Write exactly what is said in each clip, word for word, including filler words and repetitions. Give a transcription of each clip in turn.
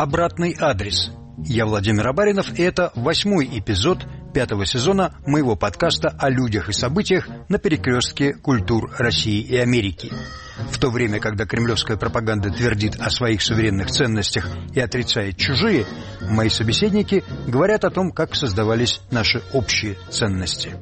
«Обратный адрес». Я Владимир Абаринов, и это восьмой эпизод пятого сезона моего подкаста о людях и событиях на перекрестке культур России и Америки. В то время, когда кремлевская пропаганда твердит о своих суверенных ценностях и отрицает чужие, мои собеседники говорят о том, как создавались наши общие ценности.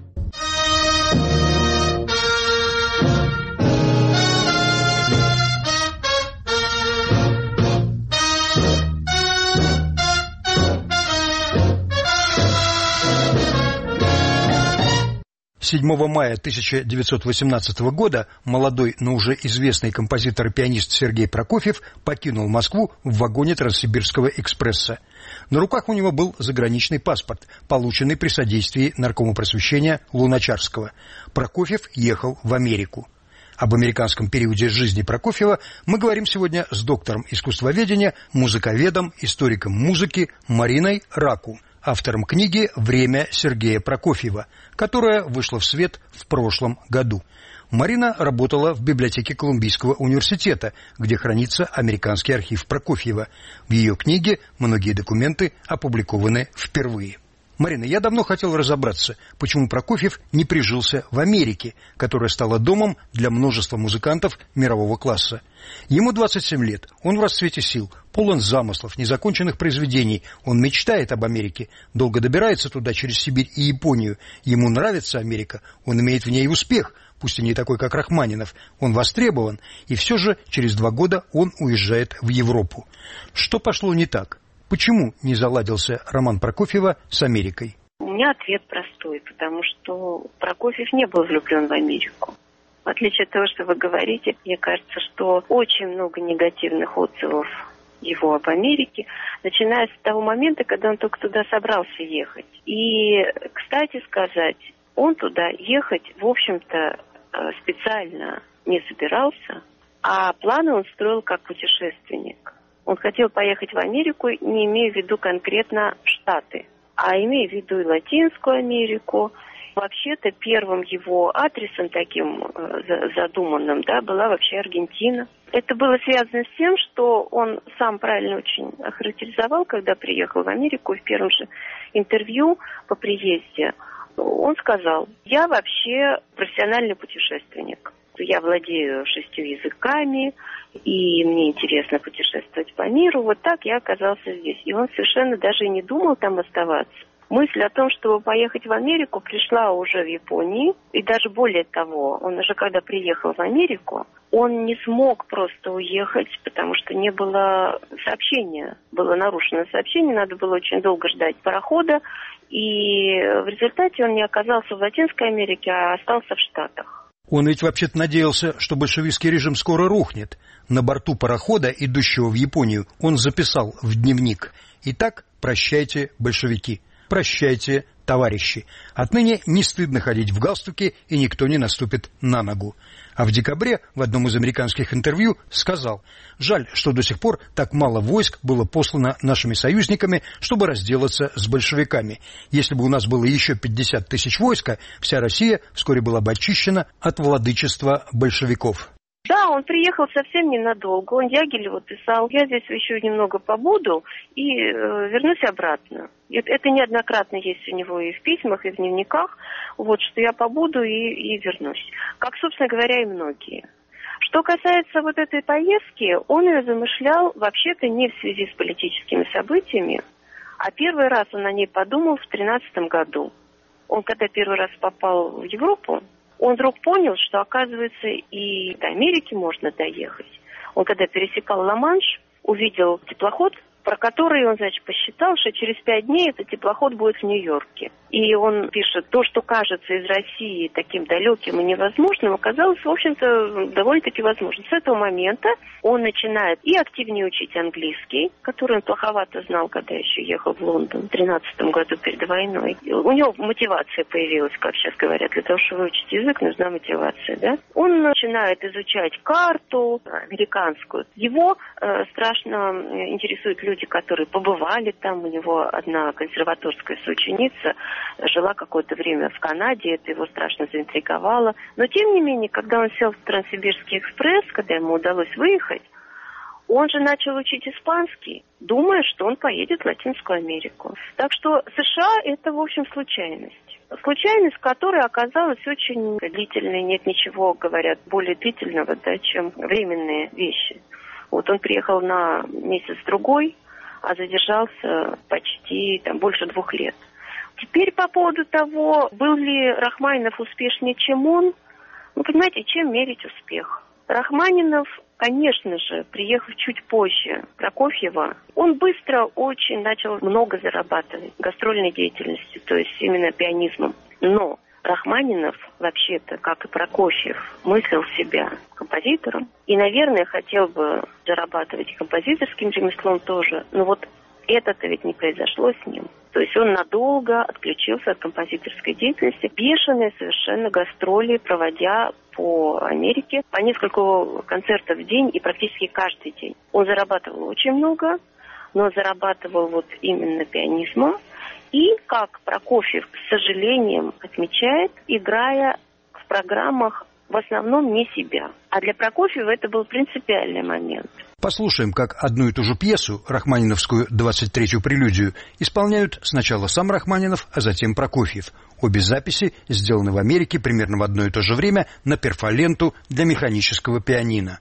седьмого мая тысяча девятьсот восемнадцатого года молодой, но уже известный композитор и пианист Сергей Прокофьев покинул Москву в вагоне Транссибирского экспресса. На руках у него был заграничный паспорт, полученный при содействии наркома просвещения Луначарского. Прокофьев ехал в Америку. Об американском периоде жизни Прокофьева мы говорим сегодня с доктором искусствоведения, музыковедом, историком музыки Мариной Раку, автором книги «Время Сергея Прокофьева», которая вышла в свет в прошлом году. Марина работала в библиотеке Колумбийского университета, где хранится американский архив Прокофьева. В ее книге многие документы опубликованы впервые. Марина, я давно хотел разобраться, почему Прокофьев не прижился в Америке, которая стала домом для множества музыкантов мирового класса. Ему двадцать семь лет, он в расцвете сил, полон замыслов, незаконченных произведений. Он мечтает об Америке, долго добирается туда через Сибирь и Японию. Ему нравится Америка, он имеет в ней успех, пусть и не такой, как Рахманинов. Он востребован, и все же через два года он уезжает в Европу. Что пошло не так? Почему не заладился роман Прокофьева с Америкой? У меня ответ простой, потому что Прокофьев не был влюблен в Америку. В отличие от того, что вы говорите, мне кажется, что очень много негативных отзывов его об Америке, начиная с того момента, когда он только туда собрался ехать. И, кстати сказать, он туда ехать, в общем-то, специально не собирался, а планы он строил как путешественник. Он хотел поехать в Америку, не имея в виду конкретно Штаты, а имея в виду и Латинскую Америку. Вообще-то первым его адресом таким э, задуманным, да, была вообще Аргентина. Это было связано с тем, что он сам правильно очень охарактеризовал, когда приехал в Америку, в первом же интервью по приезде. Он сказал: я вообще профессиональный путешественник. Я владею шестью языками, и мне интересно путешествовать по миру. Вот так я оказался здесь. И он совершенно даже и не думал там оставаться. Мысль о том, чтобы поехать в Америку, пришла уже в Японии. И даже более того, он уже когда приехал в Америку, он не смог просто уехать, потому что не было сообщения. Было нарушено сообщение, надо было очень долго ждать парохода. И в результате он не оказался в Латинской Америке, а остался в Штатах. Он ведь вообще-то надеялся, что большевистский режим скоро рухнет. На борту парохода, идущего в Японию, он записал в дневник: «Итак, прощайте, большевики, прощайте, товарищи. Отныне не стыдно ходить в галстуке, и никто не наступит на ногу». А в декабре в одном из американских интервью сказал: «Жаль, что до сих пор так мало войск было послано нашими союзниками, чтобы разделаться с большевиками. Если бы у нас было еще пятьдесят тысяч войска, вся Россия вскоре была бы очищена от владычества большевиков». Да, он приехал совсем ненадолго. Он Ягелеву писал: я здесь еще немного побуду и э, вернусь обратно. Это, это неоднократно есть у него и в письмах, и в дневниках, вот, что я побуду и, и вернусь. Как, собственно говоря, и многие. Что касается вот этой поездки, он ее замышлял вообще-то не в связи с политическими событиями, а первый раз он о ней подумал в тринадцатом году. Он, когда первый раз попал в Европу, он вдруг понял, что, оказывается, и до Америки можно доехать. Он, когда пересекал Ла-Манш, увидел теплоход, про который он, значит, посчитал, что через пять дней этот теплоход будет в Нью-Йорке. И он пишет: то, что кажется из России таким далеким и невозможным, оказалось, в общем-то, довольно-таки возможным. С этого момента он начинает и активнее учить английский, который он плоховато знал, когда еще ехал в Лондон в тринадцатом году перед войной. У него мотивация появилась, как сейчас говорят, для того, чтобы выучить язык, нужна мотивация, да? Он начинает изучать карту американскую. Его э, страшно интересуют люди, которые побывали там. У него одна консерваторская соученица жила какое-то время в Канаде, это его страшно заинтриговало. Но, тем не менее, когда он сел в Транссибирский экспресс, когда ему удалось выехать, Он же начал учить испанский, думая, что он поедет в Латинскую Америку. Так что США – это, в общем, случайность. Случайность, которая оказалась очень длительной. Нет ничего, говорят, более длительного, да, чем временные вещи. Вот он приехал на месяц-другой, а задержался почти там, больше двух лет. Теперь по поводу того, был ли Рахманинов успешнее, чем он, ну, понимаете, чем мерить успех? Рахманинов, конечно же, приехав чуть позже Прокофьева, он быстро очень начал много зарабатывать гастрольной деятельностью, то есть именно пианизмом. Но Рахманинов, вообще-то, как и Прокофьев, мыслил себя композитором и, наверное, хотел бы зарабатывать композиторским ремеслом тоже. Но вот это-то ведь не произошло с ним. То есть он надолго отключился от композиторской деятельности, бешеные совершенно гастроли, проводя по Америке по несколько концертов в день и практически каждый день. Он зарабатывал очень много, но зарабатывал вот именно пианизмом. И, как Прокофьев, с сожалением отмечает, играя в программах в основном не себя. А для Прокофьева это был принципиальный момент. Послушаем, как одну и ту же пьесу, рахманиновскую двадцать третью прелюдию, исполняют сначала сам Рахманинов, а затем Прокофьев. Обе записи сделаны в Америке примерно в одно и то же время на перфоленту для механического пианино.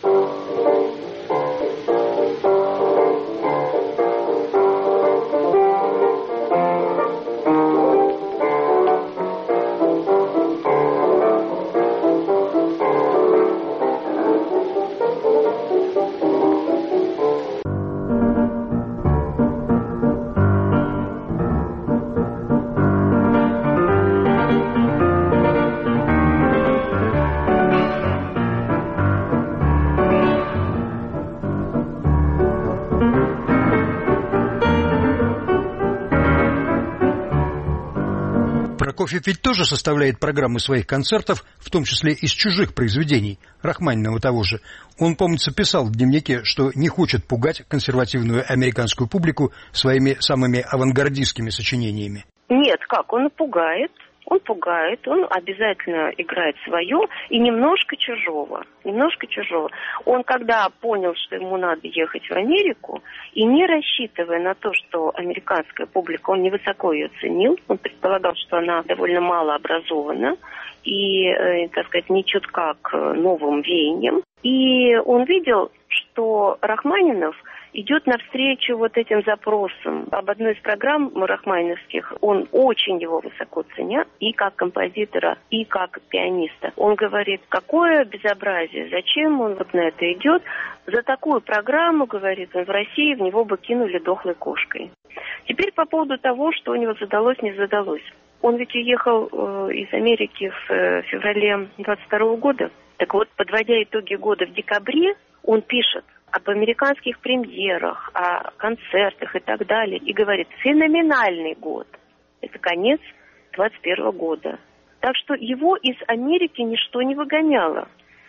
Прокофьев ведь тоже составляет программы своих концертов, в том числе из чужих произведений, Рахманинова того же. Он, помнится, писал в дневнике, что не хочет пугать консервативную американскую публику своими самыми авангардистскими сочинениями. Нет, как, он пугает. Он пугает, он обязательно играет свое и немножко чужого, немножко чужого. Он, когда понял, что ему надо ехать в Америку, и не рассчитывая на то, что американская публика, он невысоко ее ценил, он предполагал, что она довольно мало образована и, э, так сказать, не чутка к новым веяниям. И он видел, что Рахманинов идет навстречу вот этим запросам. Об одной из программ рахманиновских он очень его высоко ценит, и как композитора, и как пианиста. Он говорит, какое безобразие, зачем он вот на это идет? За такую программу, говорит он, в России в него бы кинули дохлой кошкой. Теперь по поводу того, что у него задалось, не задалось. Он ведь уехал э, из Америки в э, феврале двадцать второго года. Так вот, подводя итоги года в декабре, он пишет об американских премьерах, о концертах и так далее. И говорит, феноменальный год. Это конец двадцать первого года. Так что его из Америки ничто не выгоняло.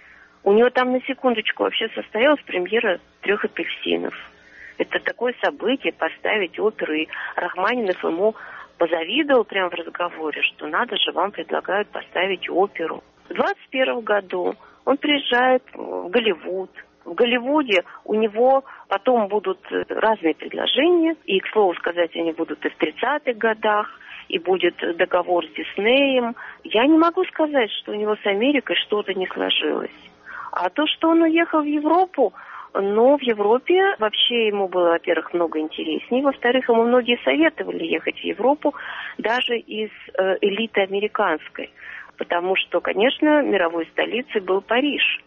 У него там на секундочку вообще состоялась премьера «Трех апельсинов». Это такое событие, поставить оперу. И Рахманинов ему позавидовал прямо в разговоре, что надо же, вам предлагают поставить оперу. В двадцать первом году он приезжает в Голливуд. В Голливуде у него потом будут разные предложения, и, к слову сказать, они будут и в тридцатых годах, и будет договор с Диснеем. Я не могу сказать, что у него с Америкой что-то не сложилось. А то, что он уехал в Европу, но в Европе вообще ему было, во-первых, много интереснее, во-вторых, ему многие советовали ехать в Европу, даже из э, элиты американской, потому что, конечно, мировой столицей был Париж.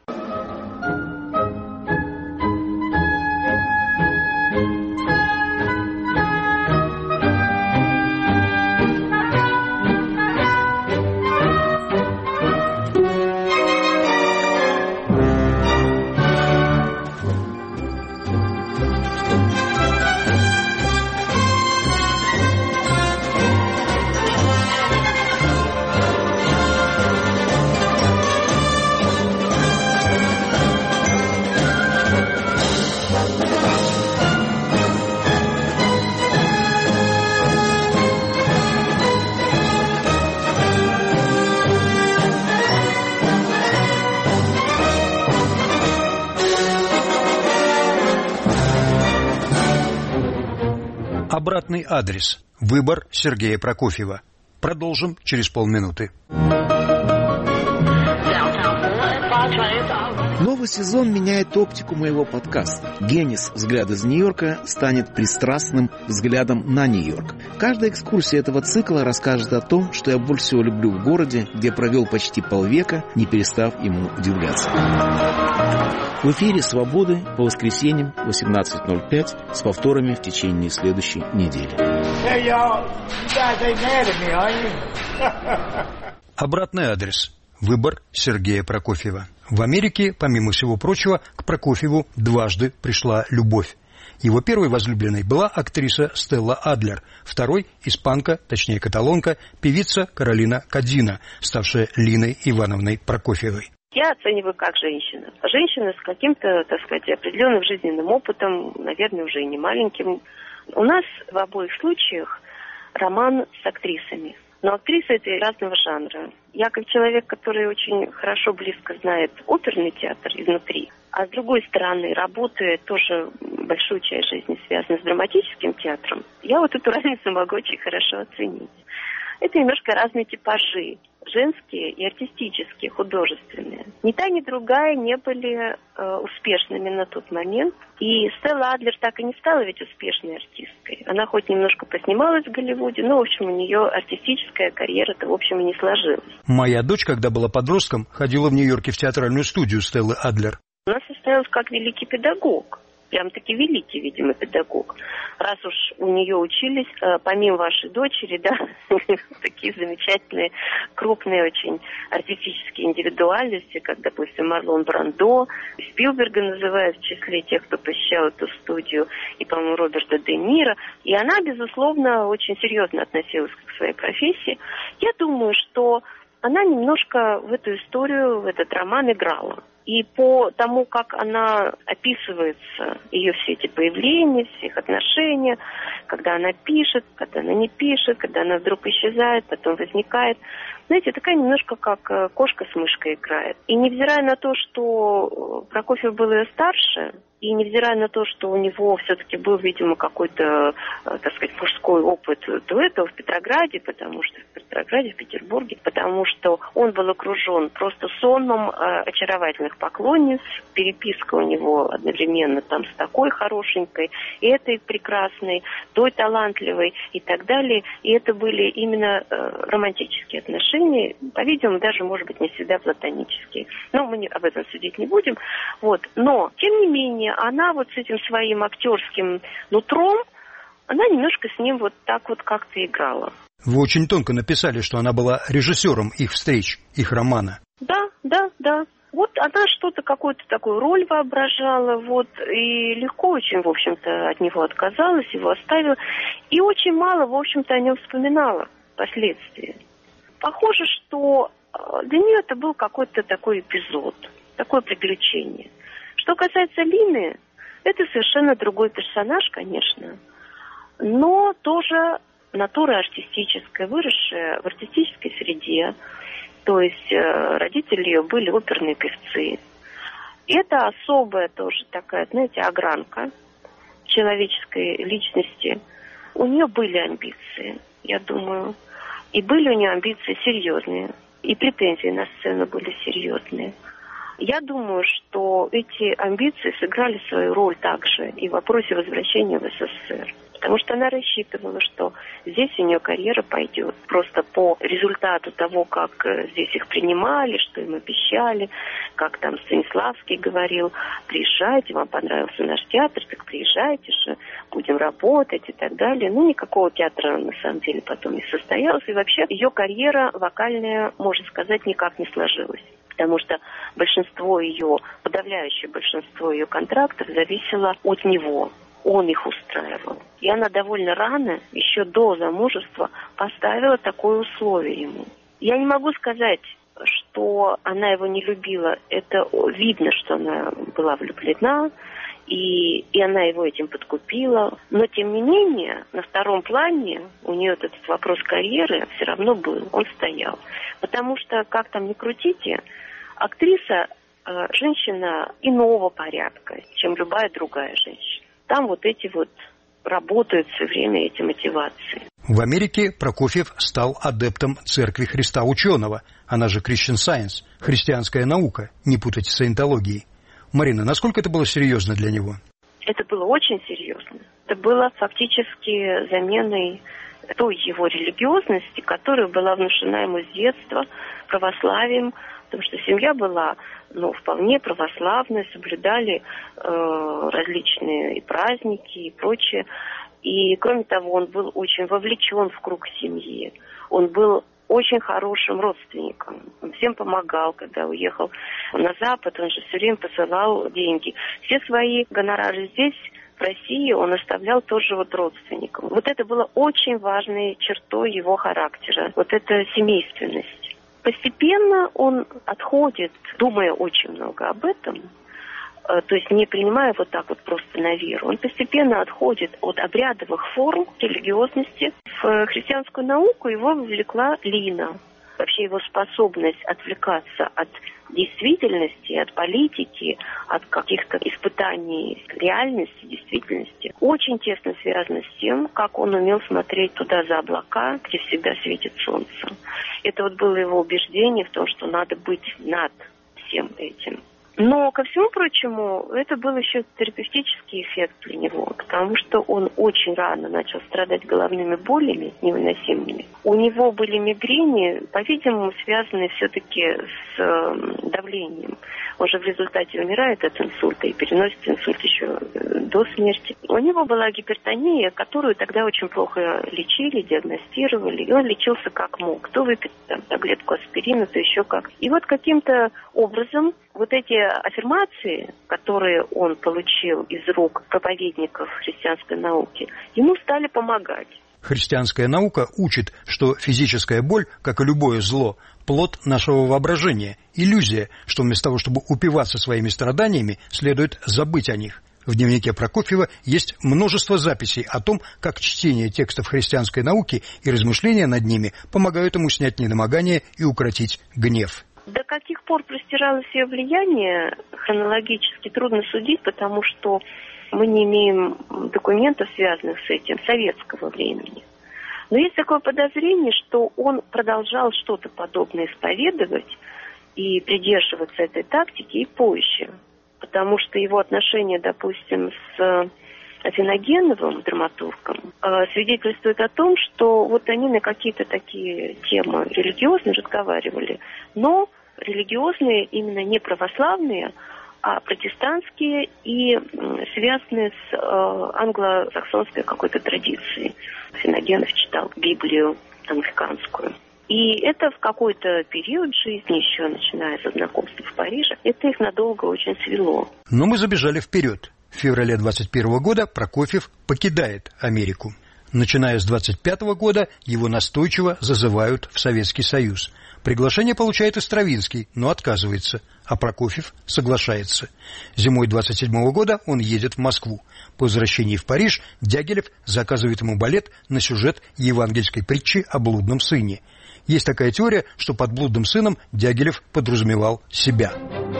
Обратный адрес. Выбор Сергея Прокофьева. Продолжим через полминуты. Новый сезон меняет оптику моего подкаста. Генис «Взгляд из Нью-Йорка» станет пристрастным взглядом на Нью-Йорк. Каждая экскурсия этого цикла расскажет о том, что я больше всего люблю в городе, где провел почти полвека, не перестав ему удивляться. В эфире «Свободы» по воскресеньям в восемнадцать ноль пять с повторами в течение следующей недели. Обратный адрес. Выбор Сергея Прокофьева. В Америке, помимо всего прочего, к Прокофьеву дважды пришла любовь. Его первой возлюбленной была актриса Стелла Адлер, второй – испанка, точнее каталонка, певица Каролина Кадзина, ставшая Линой Ивановной Прокофьевой. Я оцениваю как женщина. Женщина с каким-то, так сказать, определенным жизненным опытом, наверное, уже и не маленьким. У нас в обоих случаях роман с актрисами. Но актрисы это разного жанра. Я как человек, который очень хорошо, близко знает оперный театр изнутри, а с другой стороны, работая тоже большую часть жизни связана с драматическим театром, я вот эту разницу могу очень хорошо оценить. Это немножко разные типажи. Женские и артистические, художественные. Ни та, ни другая не были э, успешными на тот момент. И Стелла Адлер так и не стала ведь успешной артисткой. Она хоть немножко поснималась в Голливуде, но, в общем, у нее артистическая карьера-то, в общем, и не сложилась. Моя дочь, когда была подростком, ходила в Нью-Йорке в театральную студию Стеллы Адлер. Она состоялась как великий педагог. Прям-таки великий, видимо, педагог. Раз уж у нее учились, помимо вашей дочери, да, такие замечательные, крупные очень артистические индивидуальности, как, допустим, Марлон Брандо, Спилберга называют в числе тех, кто посещал эту студию, и, по-моему, Роберта Де Ниро. И она, безусловно, очень серьезно относилась к своей профессии. Я думаю, что она немножко в эту историю, в этот роман играла. И по тому, как она описывается, ее все эти появления, все их отношения, когда она пишет, когда она не пишет, когда она вдруг исчезает, потом возникает. Знаете, такая немножко как кошка с мышкой играет. И невзирая на то, что Прокофьев был ее старше, и невзирая на то, что у него все-таки был, видимо, какой-то, так сказать, мужской опыт до этого в Петрограде, потому что в Петрограде, в Петербурге, потому что он был окружен просто сонмом э, очаровательных поклонниц, переписка у него одновременно там с такой хорошенькой, и этой прекрасной, той талантливой и так далее. И это были именно э, романтические отношения, по-видимому, даже, может быть, не всегда платонические. Но мы не, об этом судить не будем. Вот. Но, тем не менее, она вот с этим своим актерским нутром, она немножко с ним вот так вот как-то играла. Вы очень тонко написали, что она была режиссером их встреч, их романа. Да, да, да. Вот она что-то, какую-то такую роль воображала, вот, и легко очень, в общем-то, от него отказалась, его оставила, и очень мало, в общем-то, о нем вспоминала впоследствии. Похоже, что для нее это был какой-то такой эпизод, такое приключение. Что касается Лины, это совершенно другой персонаж, конечно, но тоже натура артистическая, выросшая в артистической среде, то есть э, родители ее были оперные певцы. И это особая тоже такая, знаете, огранка человеческой личности. У нее были амбиции, я думаю, и были у нее амбиции серьезные, и претензии на сцену были серьезные. Я думаю, что эти амбиции сыграли свою роль также и в вопросе возвращения в СССР. Потому что она рассчитывала, что здесь у нее карьера пойдет. Просто по результату того, как здесь их принимали, что им обещали, как там Станиславский говорил, приезжайте, вам понравился наш театр, так приезжайте же, будем работать и так далее. Ну, никакого театра на самом деле потом не состоялось. И вообще ее карьера вокальная, можно сказать, никак не сложилась. Потому что большинство ее, подавляющее большинство ее контрактов зависело от него. Он их устраивал. И она довольно рано, еще до замужества, поставила такое условие ему. Я не могу сказать, что она его не любила. Это видно, что она была влюблена, и, и она его этим подкупила. Но, тем не менее, на втором плане у нее этот вопрос карьеры все равно был, он стоял. Потому что, как там ни крутите, актриса э, женщина иного порядка, чем любая другая женщина. Там вот эти вот работают все время эти мотивации. В Америке Прокофьев стал адептом Церкви Христа Ученого, она же Christian Science, христианская наука, не путать с саентологией. Марина, насколько это было серьезно для него? Это было очень серьезно. Это было фактически заменой той его религиозности, которая была внушена ему с детства православием, потому что семья была ну, вполне православная, соблюдали э, различные и праздники и прочее. И, кроме того, он был очень вовлечен в круг семьи. Он был очень хорошим родственником. Он всем помогал, когда уехал на Запад, он же все время посылал деньги. Все свои гонорары здесь, в России, он оставлял тоже вот родственникам. Вот это было очень важной чертой его характера, вот эта семейственность. Постепенно он отходит, думая очень много об этом, то есть не принимая вот так вот просто на веру, он постепенно отходит от обрядовых форм религиозности. В христианскую науку его вовлекла Лина. Вообще его способность отвлекаться от действительности, от политики, от каких-то испытаний реальности, действительности, очень тесно связано с тем, как он умел смотреть туда за облака, где всегда светит солнце. Это вот было его убеждение в том, что надо быть над всем этим. Но, ко всему прочему, это был еще терапевтический эффект для него, потому что он очень рано начал страдать головными болями невыносимыми. У него были мигрени, по-видимому, связанные все-таки с э, давлением. Он же в результате умирает от инсульта и переносит инсульт еще до смерти. У него была гипертония, которую тогда очень плохо лечили, диагностировали, и он лечился как мог. То выпить там, таблетку аспирина, то еще как. И вот каким-то образом вот эти аффирмации, которые он получил из рук проповедников христианской науки, ему стали помогать. Христианская наука учит, что физическая боль, как и любое зло, плод нашего воображения, иллюзия, что вместо того, чтобы упиваться своими страданиями, следует забыть о них. В дневнике Прокофьева есть множество записей о том, как чтение текстов христианской науки и размышления над ними помогают ему снять недомогание и укротить гнев. До каких пор простиралось ее влияние, хронологически трудно судить, потому что мы не имеем документов, связанных с этим, советского времени. Но есть такое подозрение, что он продолжал что-то подобное исповедовать и придерживаться этой тактики и позже. Потому что его отношения, допустим, с Афиногеновым, драматургом, свидетельствуют о том, что вот они на какие-то такие темы религиозные разговаривали, но религиозные именно не православные, а протестантские и связанные с э, англосаксонской какой-то традицией. Афиногенов читал Библию англиканскую. И это в какой-то период жизни, еще начиная со знакомства в Париже, это их надолго очень свело. Но мы забежали вперед. В феврале двадцать первого года Прокофьев покидает Америку. Начиная с двадцать пятого года его настойчиво зазывают в Советский Союз. Приглашение получает и Стравинский, но отказывается, а Прокофьев соглашается. Зимой двадцать седьмого года он едет в Москву. По возвращении в Париж Дягилев заказывает ему балет на сюжет евангельской притчи о блудном сыне. Есть такая теория, что под блудным сыном Дягилев подразумевал себя.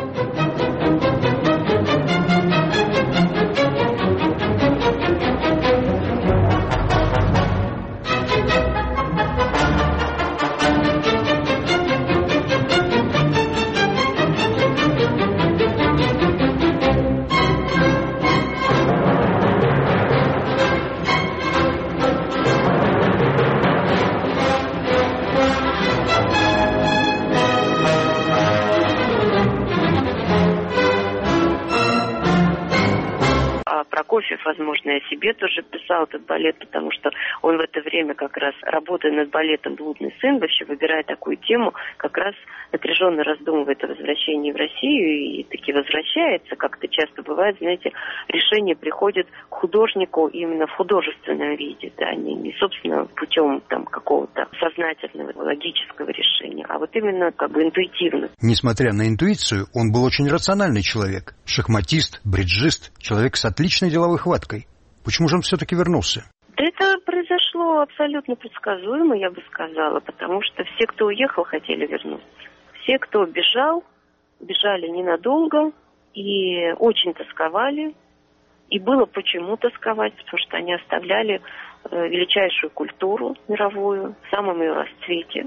Прокофьев, возможно, и о себе тоже писал этот балет, потому что он в это время как раз, работая над балетом «Блудный сын», вообще выбирая такую тему, как раз напряженно раздумывает о возвращении в Россию и таки возвращается. Как это часто бывает, знаете, решение приходит к художнику именно в художественном виде, да, не, не собственно, путем там какого-то сознательного, логического решения, а вот именно как бы интуитивно. Несмотря на интуицию, он был очень рациональный человек. Шахматист, бриджист, человек с отличной деловой хваткой. Почему же он все-таки вернулся? Это произошло абсолютно предсказуемо, я бы сказала, потому что все, кто уехал, хотели вернуться. Все, кто бежал, бежали ненадолго и очень тосковали. И было почему тосковать, потому что они оставляли величайшую культуру мировую в самом ее расцвете.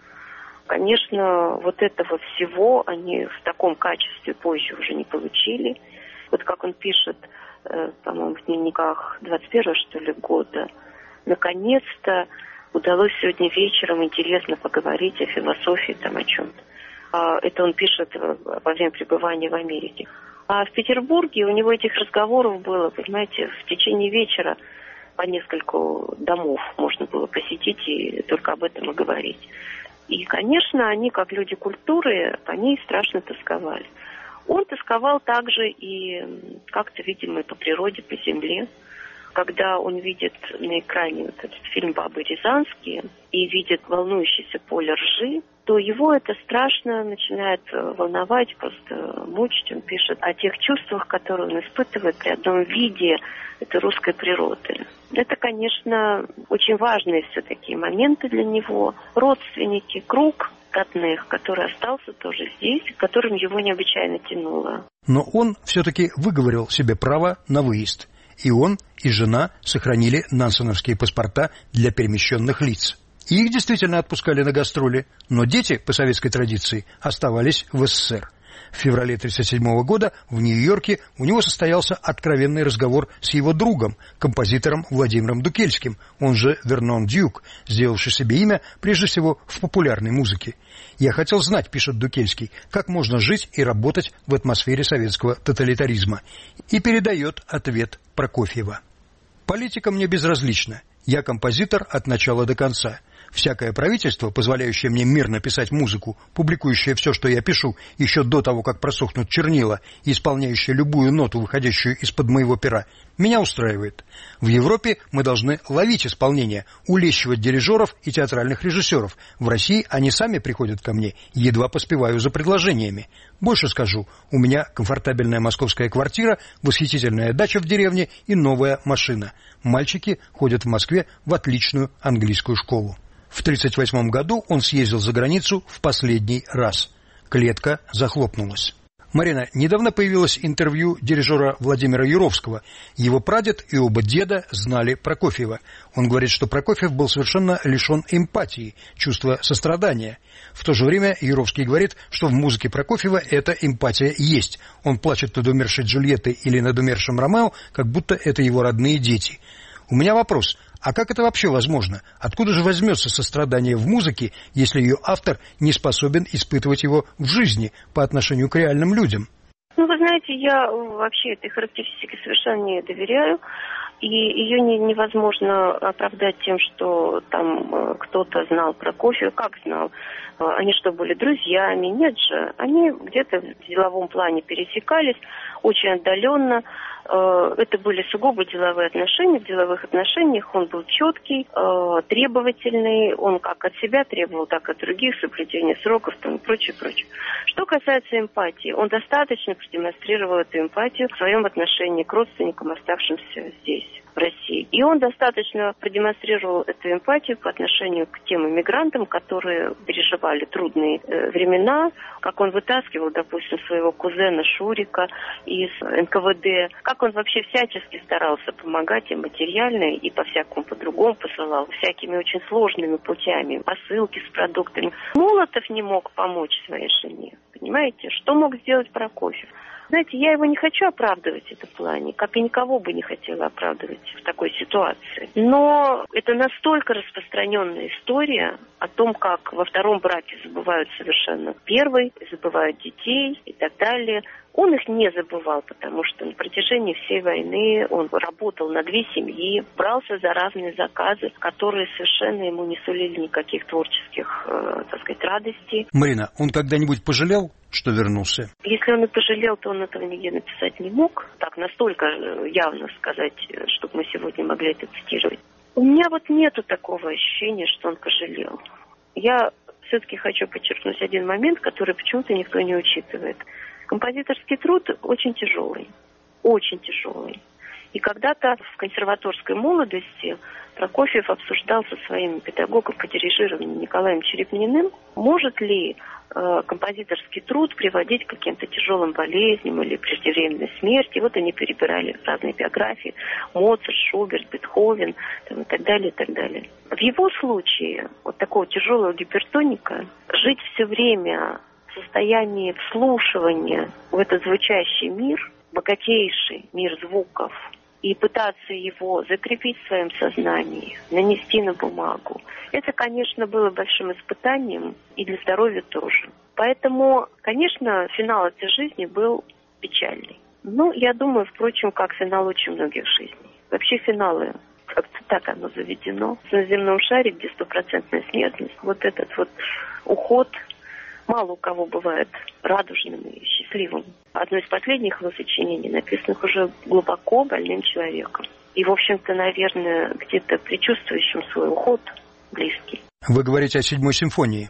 Конечно, вот этого всего они в таком качестве позже уже не получили. Вот как он пишет, по-моему, в дневниках двадцать первого, что ли, года, наконец-то удалось сегодня вечером интересно поговорить о философии, там, о чем-то. Это он пишет во время пребывания в Америке. А в Петербурге у него этих разговоров было, понимаете, в течение вечера по нескольку домов можно было посетить и только об этом и говорить. И, конечно, они, как люди культуры, по ней страшно тосковали. Он тосковал также и как-то, видимо, по природе, по земле. Когда он видит на экране вот этот фильм «Бабы Рязанские» и видит волнующееся поле ржи, то его это страшно начинает волновать, просто мучить. Он пишет о тех чувствах, которые он испытывает при одном виде этой русской природы. Это, конечно, очень важные все-таки моменты для него. Родственники, круг родных, который остался тоже здесь, которым его необычайно тянуло. Но он все-таки выговорил себе право на выезд. И он, и жена сохранили нансеновские паспорта для перемещенных лиц. И их действительно отпускали на гастроли, но дети, по советской традиции, оставались в СССР. В феврале тысяча девятьсот тридцать седьмого года в Нью-Йорке у него состоялся откровенный разговор с его другом, композитором Владимиром Дукельским, он же Вернон Дюк, сделавший себе имя прежде всего в популярной музыке. «Я хотел знать, — пишет Дукельский, — как можно жить и работать в атмосфере советского тоталитаризма». И передает ответ Прокофьева. «Политика мне безразлична. Я композитор от начала до конца. Всякое правительство, позволяющее мне мирно писать музыку, публикующее все, что я пишу, еще до того, как просохнут чернила, и исполняющее любую ноту, выходящую из-под моего пера, меня устраивает. В Европе мы должны ловить исполнение, улещивать дирижеров и театральных режиссеров. В России они сами приходят ко мне, едва поспеваю за предложениями. Больше скажу, у меня комфортабельная московская квартира, восхитительная дача в деревне и новая машина. Мальчики ходят в Москве в отличную английскую школу». В тридцать восьмом году он съездил за границу в последний раз. Клетка захлопнулась. Марина, недавно появилось интервью дирижера Владимира Юровского. Его прадед и оба деда знали Прокофьева. Он говорит, что Прокофьев был совершенно лишен эмпатии, чувства сострадания. В то же время Юровский говорит, что в музыке Прокофьева эта эмпатия есть. Он плачет над умершей Джульеттой или над умершим Ромео, как будто это его родные дети. У меня вопрос. А как это вообще возможно? Откуда же возьмется сострадание в музыке, если ее автор не способен испытывать его в жизни по отношению к реальным людям? Ну, вы знаете, я вообще этой характеристике совершенно не доверяю. И ее не, невозможно оправдать тем, что там кто-то знал Прокофьева. Как знал? Они что, были друзьями? Нет же. Они где-то в деловом плане пересекались, очень отдаленно. Это были сугубо деловые отношения. В деловых отношениях он был четкий, требовательный. Он как от себя требовал, так и от других, соблюдение сроков там, и прочее, прочее. Что касается эмпатии, он достаточно продемонстрировал эту эмпатию в своем отношении к родственникам, оставшимся здесь, в России. И он достаточно продемонстрировал эту эмпатию по отношению к тем иммигрантам, которые переживали трудные э, времена, как он вытаскивал, допустим, своего кузена Шурика из эн ка вэ дэ, как он вообще всячески старался помогать им материально и по-всякому по-другому посылал, всякими очень сложными путями, посылки с продуктами. Молотов не мог помочь своей жене, понимаете? Что мог сделать Прокофьев? Знаете, я его не хочу оправдывать в этом плане, как и никого бы не хотела оправдывать в такой ситуации. Но это настолько распространенная история о том, как во втором браке забывают совершенно первый, забывают детей и так далее. Он их не забывал, потому что на протяжении всей войны он работал на две семьи, брался за разные заказы, которые совершенно ему не сулили никаких творческих, э, так сказать, радостей. Марина, он когда-нибудь пожалел, что вернулся? Если он и пожалел, то он этого нигде написать не мог. Так настолько явно сказать, чтобы мы сегодня могли это цитировать. У меня вот нету такого ощущения, что он пожалел. Я все-таки хочу подчеркнуть один момент, который почему-то никто не учитывает. Композиторский труд очень тяжелый, очень тяжелый. И когда-то в консерваторской молодости Прокофьев обсуждал со своим педагогом по дирижированию Николаем Черепниным, может ли э, композиторский труд приводить к каким-то тяжелым болезням или преждевременной смерти. Вот они перебирали разные биографии: Моцарт, Шуберт, Бетховен там, и так далее, и так далее. В его случае, вот такого тяжелого гипертоника, жить все время в состоянии вслушивания в этот звучащий мир, богатейший мир звуков, и пытаться его закрепить в своем сознании, нанести на бумагу, это, конечно, было большим испытанием и для здоровья тоже. Поэтому, конечно, финал этой жизни был печальный. Ну, я думаю, впрочем, как финал очень многих жизней. Вообще финалы, как-то так оно заведено. На земном шаре, где стопроцентная смертность, вот этот вот уход мало у кого бывает радужным и счастливым. Одно из последних его сочинений, написанных уже глубоко больным человеком. И, в общем-то, наверное, где-то предчувствующим свой уход близкий. Вы говорите о седьмой симфонии.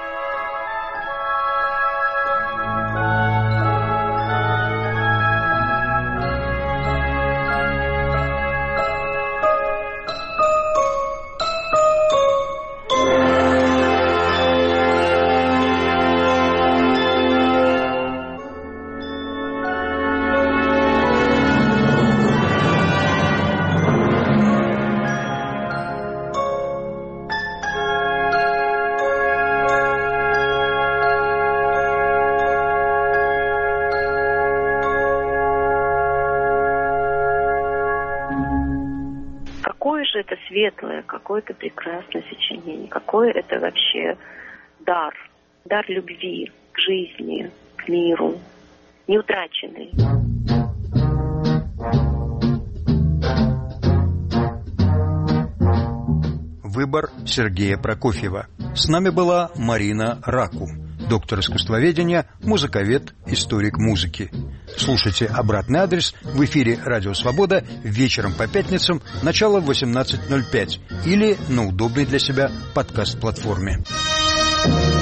Это светлое, какое-то прекрасное сочинение, какое это вообще дар, дар любви к жизни, к миру, неутраченный. Выбор Сергея Прокофьева. С нами была Марина Раку, доктор искусствоведения, музыковед, историк музыки. Слушайте «Обратный адрес» в эфире «Радио Свобода» вечером по пятницам, начало в восемнадцать ноль пять или на удобной для себя подкаст-платформе.